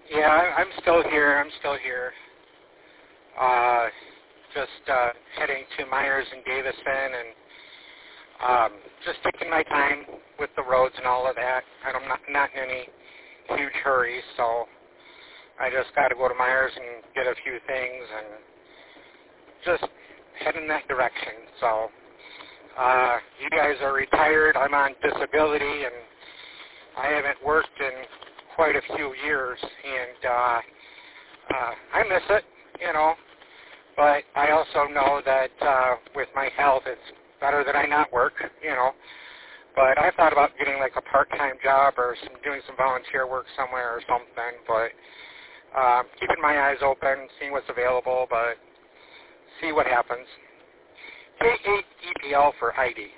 Yeah, I'm still here. I'm still here. Just heading to Myers and Davison, and just taking my time with the roads and all of that. I'm not in any huge hurry, so I just got to go to Myers and get a few things, and just head in that direction. So you guys are retired. I'm on disability, and I haven't worked in quite a few years, and I miss it, you know. But I also know that with my health, it's better that I not work, you know. But I thought about getting like a part-time job or doing some volunteer work somewhere or something. But keeping my eyes open, seeing what's available, but see what happens. K8EPL for Heidi.